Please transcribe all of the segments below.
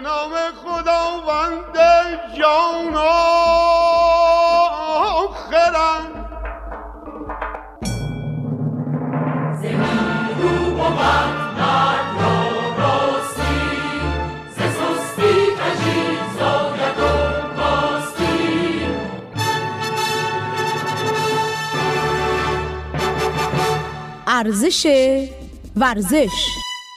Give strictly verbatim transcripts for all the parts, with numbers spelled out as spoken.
نام خداوند جان آخرم زمین رو بود مرد را راستی ز سستی کجی زاید و کاستی ارزش ورزش.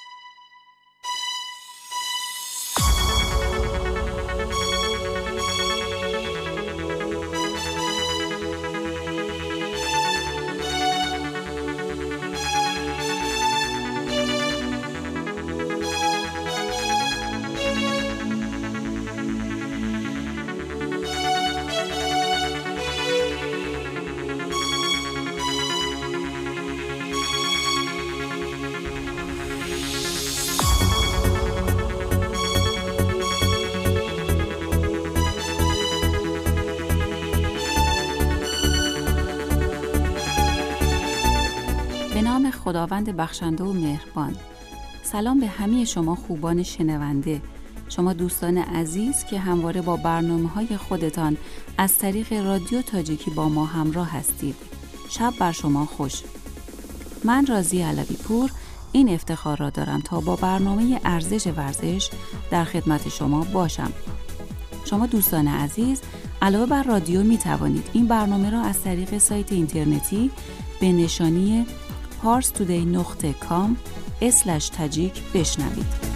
به نام خداوند بخشنده و مهربان. سلام به همه شما خوبان شنونده، شما دوستان عزیز که همواره با برنامه‌های خودتان از طریق رادیو تاجیکی با ما همراه هستید. شب بر شما خوش. من رازی علوی پور این افتخار را دارم تا با برنامه ارزش ورزش در خدمت شما باشم. شما دوستان عزیز علاوه بر رادیو می توانید این برنامه را از طریق سایت اینترنتی به نشانی پارس تودی نقطه کام اسلش تاجیک بشنوید.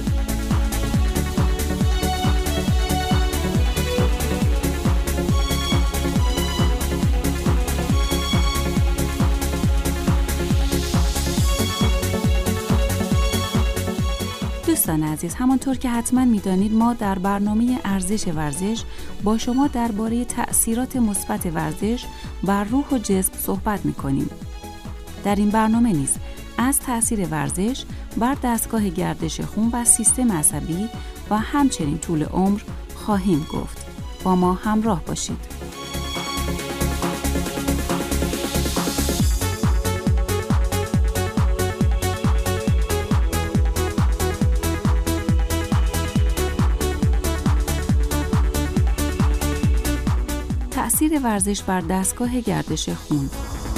دوستان عزیز، همانطور که حتما می‌دانید ما در برنامه ارزش ورزش با شما درباره تأثیرات مثبت ورزش بر روح و جسم صحبت می‌کنیم. در این برنامه نیز از تأثیر ورزش بر دستگاه گردش خون و سیستم عصبی و همچنین طول عمر خواهیم گفت. با ما همراه باشید. تأثیر ورزش بر دستگاه گردش خون.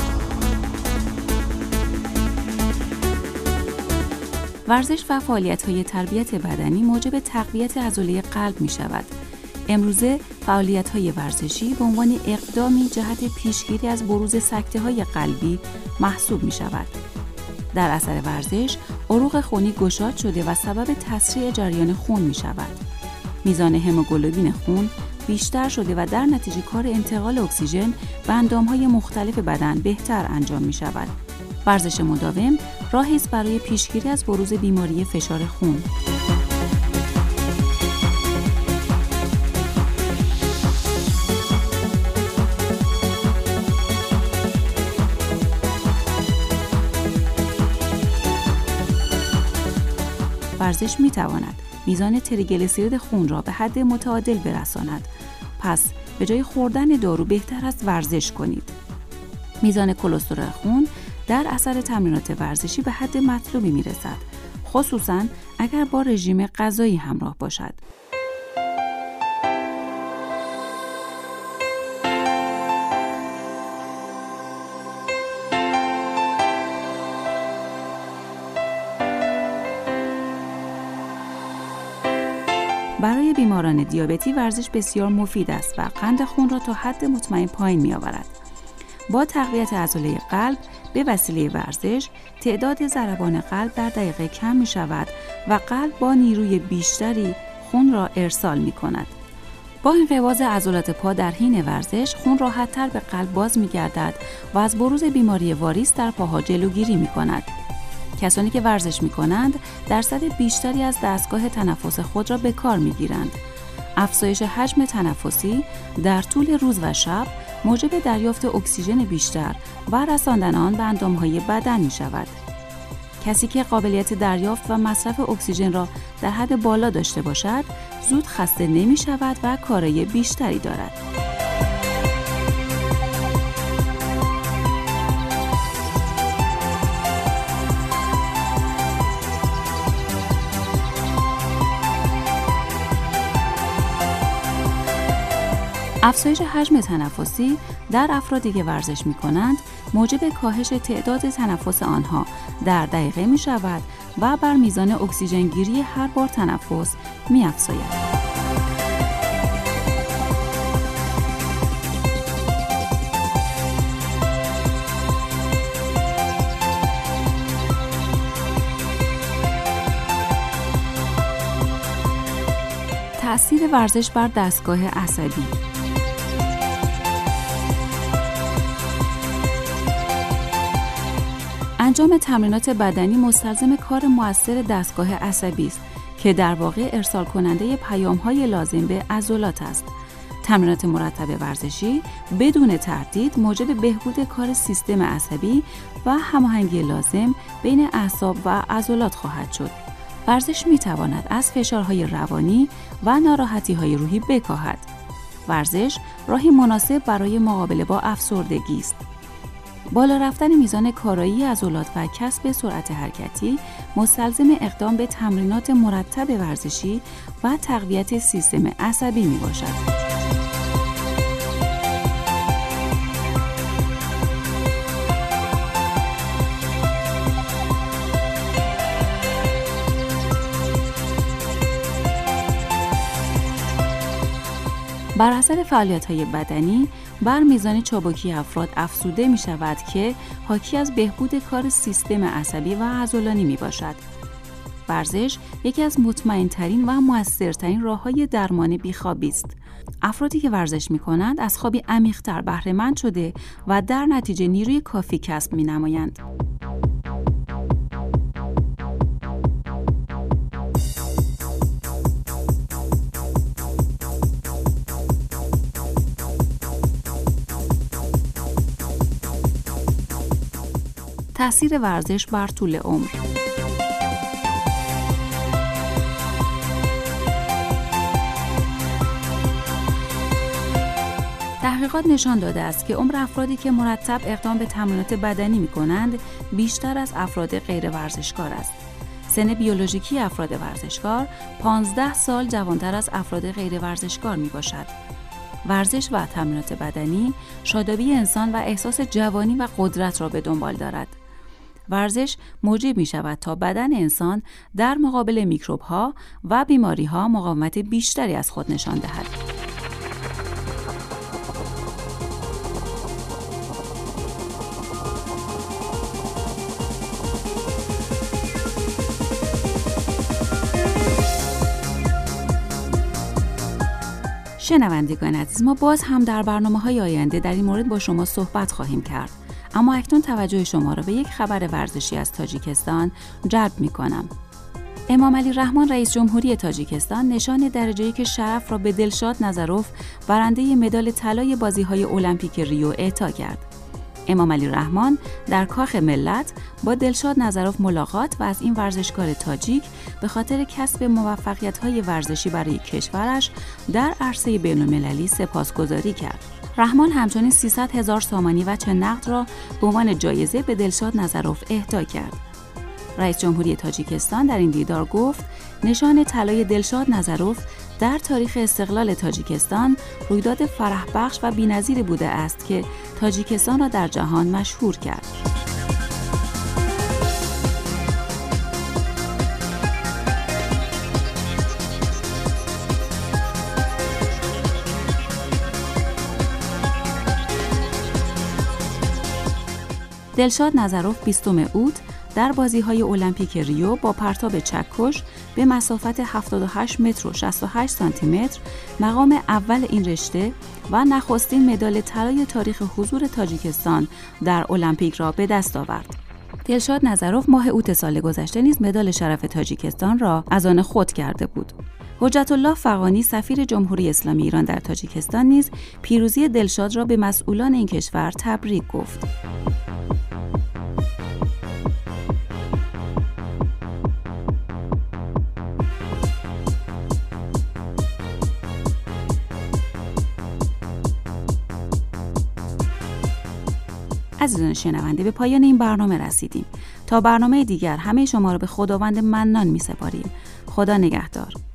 ورزش و فعالیت‌های تربیت بدنی موجب تقویت عضله قلب می‌شود. امروزه فعالیت‌های ورزشی به عنوان اقدامی جهت پیشگیری از بروز سکته‌های قلبی محسوب می‌شود. در اثر ورزش، عروق خونی گشاد شده و سبب تسریع جریان خون می‌شود. میزان هموگلوبین خون بیشتر شده و در نتیجه کار انتقال اکسیژن به اندام‌های مختلف بدن بهتر انجام می‌شود. ورزش مداوم راهی است برای پیشگیری از بروز بیماری فشار خون. ورزش می‌تواند میزان تریگلیسیرید خون را به حد متعادل برساند. پس به جای خوردن دارو بهتر است ورزش کنید. میزان کلسترول خون در اثر تمرینات ورزشی به حد مطلوبی میرسد، خصوصاً اگر با رژیم غذایی همراه باشد. برای بیماران دیابتی ورزش بسیار مفید است و قند خون را تا حد مطمئن پایین می آورد. با تقویت عضله قلب به وسیله ورزش، تعداد ضربان قلب در دقیقه کم می شود و قلب با نیروی بیشتری خون را ارسال می کند. با انقباض عضلات پا در حین ورزش، خون راحت‌تر به قلب باز می گردد و از بروز بیماری واریس در پاها جلوگیری می کند. کسانی که ورزش می کنند، درصد بیشتری از دستگاه تنفس خود را به کار می گیرند. افزایش حجم تنفسی در طول روز و شب موجب دریافت اکسیژن بیشتر و رساندن آن به اندام‌های بدن می شود. کسی که قابلیت دریافت و مصرف اکسیژن را در حد بالا داشته باشد، زود خسته نمی شود و کارایی بیشتری دارد. افزایش حجم تنفسی در افرادی که ورزش می کنند موجب کاهش تعداد تنفس آنها در دقیقه می شود و بر میزان اکسیژن گیری هر بار تنفس می افزاید. تأثیر ورزش بر دستگاه عصبی. انجام تمرینات بدنی مستلزم کار مؤثر دستگاه عصبی است که در واقع ارسال کننده پیام‌های لازم به عضلات است. تمرینات مرتب ورزشی بدون تردید موجب بهبود کار سیستم عصبی و هماهنگی لازم بین اعصاب و عضلات خواهد شد. ورزش می‌تواند از فشارهای روانی و ناراحتی‌های روحی بکاهد. ورزش راهی مناسب برای مقابله با افسردگی است. بالا رفتن میزان کارایی عضلات و کسب سرعت حرکتی مستلزم اقدام به تمرینات مرتب ورزشی و تقویت سیستم عصبی میباشد. بر اثر فعالیت‌های بدنی بر میزان چابکی افراد افزوده می شود که حاکی از بهبود کار سیستم عصبی و عضلانی می باشد. ورزش یکی از مطمئن‌ترین و مؤثرترین راه‌های درمان بیخوابی است. افرادی که ورزش می کنند از خوابی عمیق‌تر بهره‌مند شده و در نتیجه نیروی کافی کسب می نمایند. تأثیر ورزش بر طول عمر. تحقیقات نشان داده است که عمر افرادی که مرتب اقدام به تمرینات بدنی می‌کنند بیشتر از افراد غیر ورزشکار است. سن بیولوژیکی افراد ورزشکار پانزده سال جوانتر از افراد غیر ورزشکار میباشد. ورزش و تمرینات بدنی شادابی انسان و احساس جوانی و قدرت را به دنبال دارد. ورزش موجب می شود تا بدن انسان در مقابل میکروب ها و بیماری ها مقاومت بیشتری از خود نشان دهد. شنوندگان عزیز، ما باز هم در برنامه‌های آینده در این مورد با شما صحبت خواهیم کرد. اما اکنون توجه شما را به یک خبر ورزشی از تاجیکستان جلب می‌کنم. امامعلی رحمان رئیس جمهوری تاجیکستان نشان درجه یک شرف را به دلشاد نظروف برنده مدال طلای بازی‌های المپیک ریو اعطا کرد. امامعلی رحمان در کاخ ملت با دلشاد نظروف ملاقات و از این ورزشکار تاجیک به خاطر کسب موفقیت‌های ورزشی برای کشورش در عرصه بین‌المللی سپاسگزاری کرد. رحمان همچنین سیصد هزار سامانی و چند نقد را به عنوان جایزه به دلشاد نظروف اهدا کرد. رئیس جمهوری تاجیکستان در این دیدار گفت نشان طلای دلشاد نظروف در تاریخ استقلال تاجیکستان رویداد فرح بخش و بی‌نظیری بوده است که تاجیکستان را در جهان مشهور کرد. دلشاد نظروف بیستم اوت در بازی‌های المپیک ریو با پرتاب چکش به مسافت هفتاد و هشت متر و شصت و هشت سانتی متر مقام اول این رشته و نخستین مدال طلای تاریخ حضور تاجیکستان در المپیک را به دست آورد. دلشاد نظروف ماه اوت سال گذشته نیز مدال شرف تاجیکستان را از آن خود کرده بود. حجت الله فغانی سفیر جمهوری اسلامی ایران در تاجیکستان نیز پیروزی دلشاد را به مسئولان این کشور تبریک گفت. عزیزان شنونده، به پایان این برنامه رسیدیم. تا برنامه دیگر همه شما را به خداوند منان می سپاریم. خدا نگهدار.